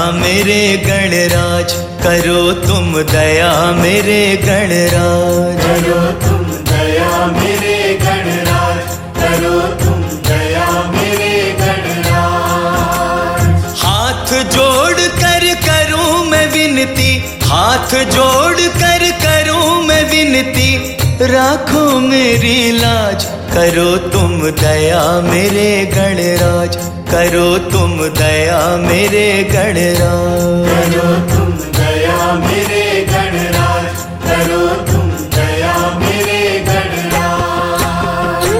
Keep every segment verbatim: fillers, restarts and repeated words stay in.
मेरे गणराज, करो तुम दया मेरे गणराज। करो तुम दया मेरे गणराज, करो तुम दया मेरे गणराज। हाथ जोड़ कर करूं मैं विनती, हाथ जोड़ कर करूं मैं विनती, राखो मेरी लाज। करो तुम दया मेरे गणराज, करो तुम दया मेरे गणराज। करो तुम दया मेरे गणराज, करो तुम दया मेरे गणराज।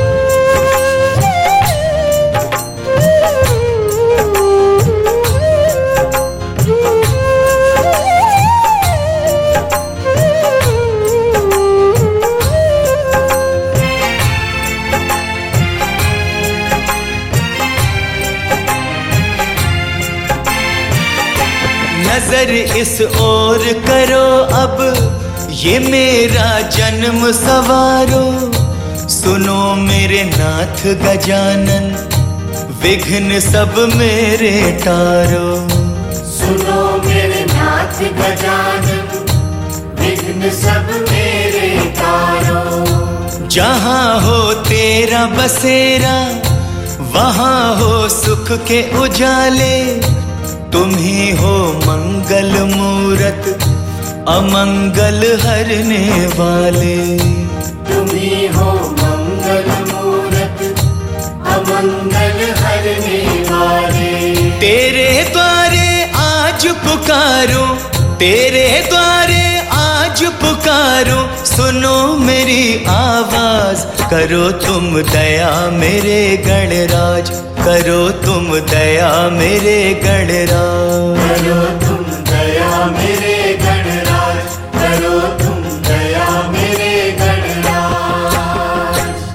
नजर इस ओर करो अब, ये मेरा जन्म सवारो। सुनो मेरे नाथ गजानन, विघ्न सब मेरे तारो। सुनो मेरे नाथ गजानन, विघ्न सब मेरे तारो। जहाँ हो तेरा बसेरा, वहाँ हो सुख के उजाले। तुम ही हो मंगल मूरत, अमंगल हरने वाले। तुम ही हो मंगल मूरत, अमंगल हरने वाले। तेरे द्वारे आज पुकारो, तेरे द्वारे आज पुकारो, सुनो मेरी आवाज। करो तुम दया मेरे गणराज, करो तुम दया मेरे गणराज। करो तुम दया मेरे गणराज, करो तुम दया मेरे गणराज।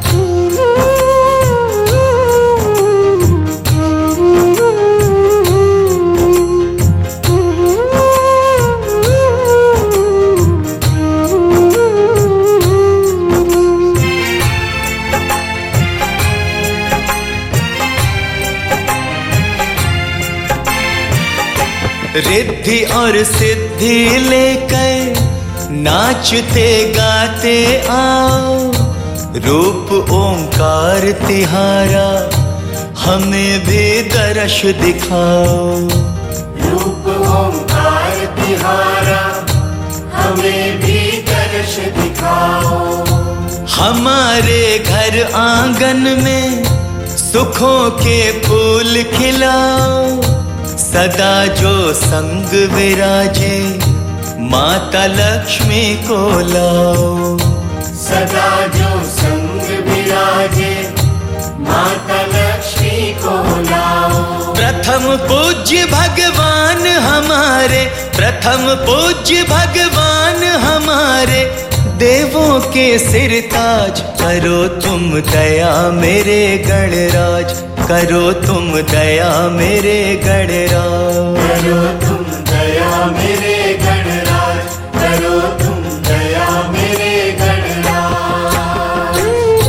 रिद्धि और सिद्धि लेकर नाचते गाते आओ। रूप ओंकार तिहारा हमें भी दर्श दिखाओ। रूप ओंकार तिहारा हमें भी दर्श दिखाओ। हमारे घर आंगन में सुखों के फूल खिलाओ। सदा जो संग विराजे, माता लक्ष्मी को लाओ। सदा जो संग विराजे, माता लक्ष्मी को लाओ। प्रथम पूज्य भगवान हमारे, प्रथम पूज्य भगवान हमारे, देवों के सिर ताज। करो तुम दया मेरे गणराज, करो तुम दया मेरे गणराज। करो तुम दया मेरे गणराज, करो तुम दया मेरे गणराज।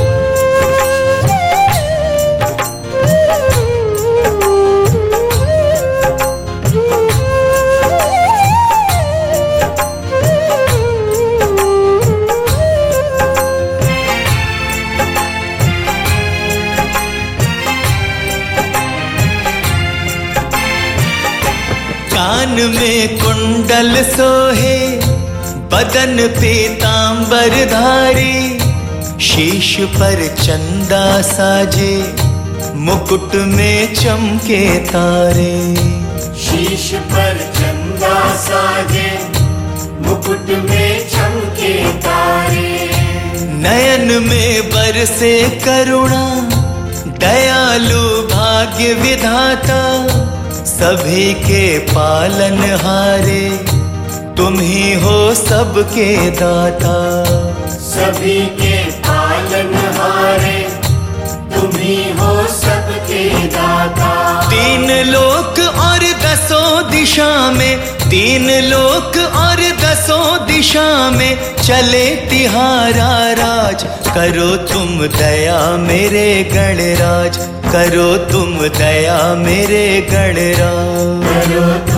कान में कुंडल सोहे, बदन पीतांबर धारी। शीश पर चंदा साजे, मुकुट में चमके तारे। शीश पर चंदा साजे, मुकुट में चमके तारे। नयन में बरसे करुणा, दयालु भाग्य विधाता। सभी के पालन हारे, तुम ही हो सबके दाता। सभी के पालन हारे, तुम ही हो सबके दाता। तीन लोक और दसों दिशा में, तीन लोक और दसों दिशा में चले तिहारा राज। करो तुम दया मेरे गणराज, करो तुम दया मेरे गणराज। करो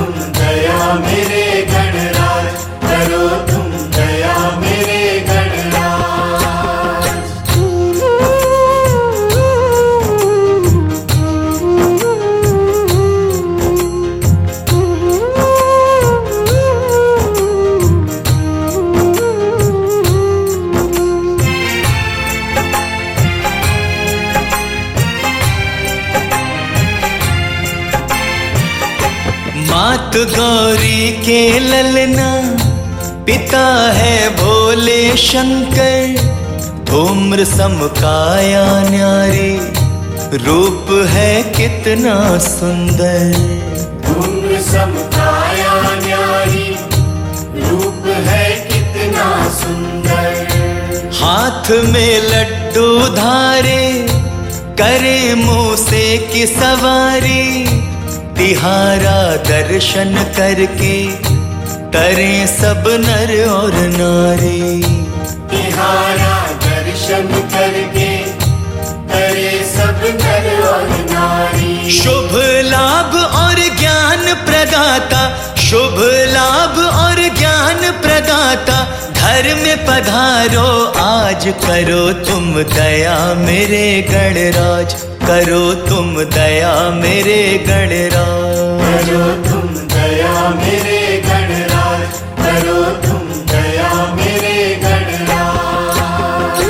मात गौरी के ललना, पिता है भोले शंकर, धूम्र सम काया न्यारी, रूप है कितना सुंदर। धूम्र सम काया न्यारी, रूप है कितना सुंदर। हाथ में लड्डू धारे, करे मूसे की सवारी, तिहारा दर्शन करके तरे सब नर और नारी। तिहारा दर्शन करके तरे सब नर और नारी। शुभ लाभ और ज्ञान प्रदाता, शुभ लाभ और ज्ञान प्रदाता, घर में पधारो आज, करो तुम दया मेरे गणराज, करो तुम दया मेरे गणराज। करो तुम दया मेरे गणराज, करो तुम दया मेरे गणराज।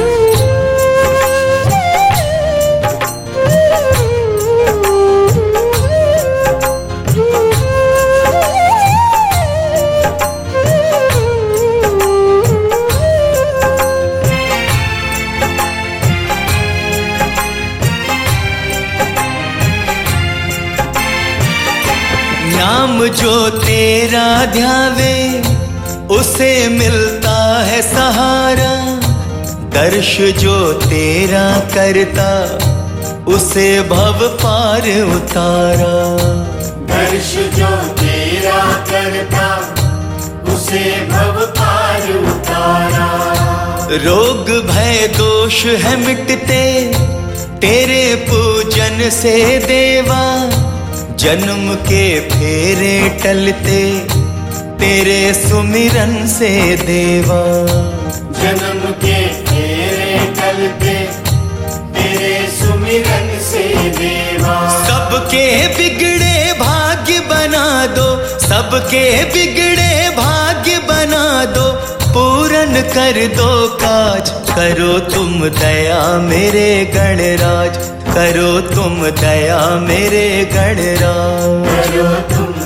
नाम जो तेरा ध्यावे, उसे मिलता है सहारा, दर्श जो तेरा करता, उसे भव पार उतारा। दर्श जो तेरा करता, उसे भव पार उतारा। रोग भय दोष है मिटते, तेरे पूजन से देवा, जन्म के फेरे टलते, तेरे सुमिरन से देवा। जन्म के फेरे टलते, तेरे सुमिरन से देवा। सबके बिगड़े भाग्य बना दो, सबके बिगड़े भाग्य बना दो, पूरन कर दो काज, करो तुम दया मेरे गणराज, करो तुम दया मेरे गणराज। करो तुम